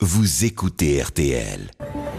vous écoutez RTL.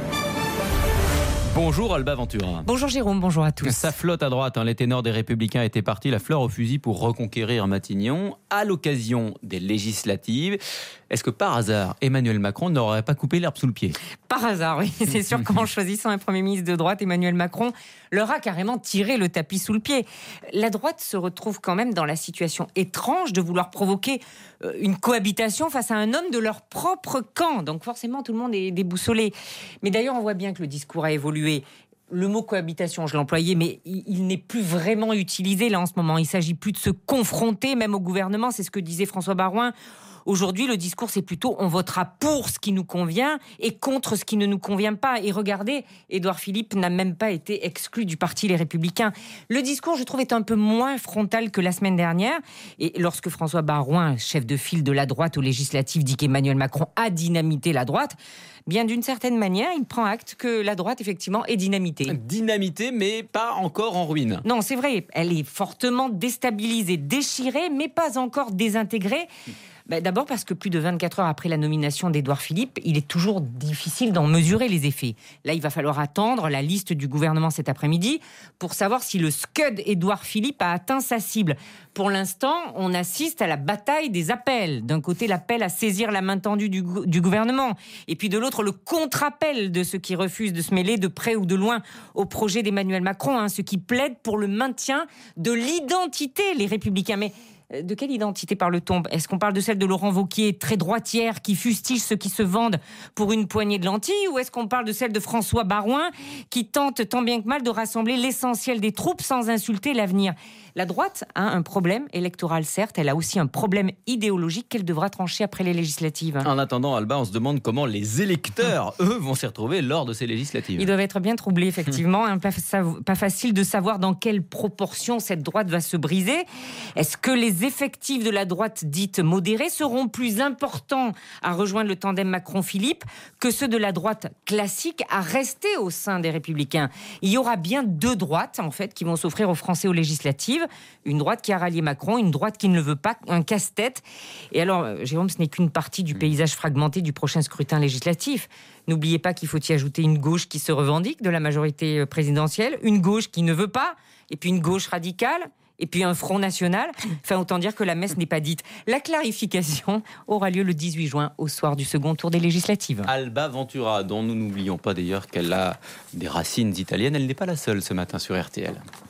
Bonjour Alba Ventura. Bonjour Jérôme, bonjour à tous. Ça flotte à droite, les ténors des Républicains étaient partis la fleur au fusil pour reconquérir Matignon à l'occasion des législatives. Est-ce que par hasard, Emmanuel Macron n'aurait pas coupé l'herbe sous le pied ? Par hasard, oui. C'est sûr qu'en choisissant un Premier ministre de droite, Emmanuel Macron leur a carrément tiré le tapis sous le pied. La droite se retrouve quand même dans la situation étrange de vouloir provoquer une cohabitation face à un homme de leur propre camp. Donc forcément, tout le monde est déboussolé. Mais d'ailleurs, on voit bien que le discours a évolué. Le mot cohabitation, je l'employais, mais il n'est plus vraiment utilisé là en ce moment. Il ne s'agit plus de se confronter, même au gouvernement. C'est ce que disait François Baroin. Aujourd'hui, le discours, c'est plutôt on votera pour ce qui nous convient et contre ce qui ne nous convient pas. Et regardez, Édouard Philippe n'a même pas été exclu du parti Les Républicains. Le discours, je trouve, est un peu moins frontal que la semaine dernière. Et lorsque François Baroin, chef de file de la droite aux législatives, dit qu'Emmanuel Macron a dynamité la droite, bien d'une certaine manière, il prend acte que la droite, effectivement, est dynamitée. Dynamitée, mais pas encore en ruine. Non, c'est vrai. Elle est fortement déstabilisée, déchirée, mais pas encore désintégrée. D'abord parce que plus de 24 heures après la nomination d'Édouard Philippe, il est toujours difficile d'en mesurer les effets. Là, il va falloir attendre la liste du gouvernement cet après-midi pour savoir si le scud Édouard Philippe a atteint sa cible. Pour l'instant, on assiste à la bataille des appels. D'un côté, l'appel à saisir la main tendue du gouvernement. Et puis de l'autre, le contre-appel de ceux qui refusent de se mêler de près ou de loin au projet d'Emmanuel Macron, ceux qui plaident pour le maintien de l'identité, les Républicains. Mais de quelle identité parle-t-on ? Est-ce qu'on parle de celle de Laurent Wauquiez, très droitière, qui fustige ceux qui se vendent pour une poignée de lentilles ? Ou est-ce qu'on parle de celle de François Baroin, qui tente tant bien que mal de rassembler l'essentiel des troupes sans insulter l'avenir ? La droite a un problème électoral, certes, elle a aussi un problème idéologique qu'elle devra trancher après les législatives. En attendant, Alba, on se demande comment les électeurs, eux, vont s'y retrouver lors de ces législatives. Ils doivent être bien troublés, effectivement. Pas facile de savoir dans quelle proportion cette droite va se briser. Est-ce que les effectifs de la droite dite modérée seront plus importants à rejoindre le tandem Macron-Philippe que ceux de la droite classique à rester au sein des Républicains ? Il y aura bien deux droites, en fait, qui vont s'offrir aux Français aux législatives. Une droite qui a rallié Macron, une droite qui ne le veut pas, un casse-tête. Et alors, Jérôme, ce n'est qu'une partie du paysage fragmenté du prochain scrutin législatif. N'oubliez pas qu'il faut y ajouter une gauche qui se revendique de la majorité présidentielle, une gauche qui ne veut pas, et puis une gauche radicale, et puis un Front National. Enfin, autant dire que la messe n'est pas dite. La clarification aura lieu le 18 juin, au soir du second tour des législatives. Alba Ventura, dont nous n'oublions pas d'ailleurs qu'elle a des racines italiennes, elle n'est pas la seule ce matin sur RTL.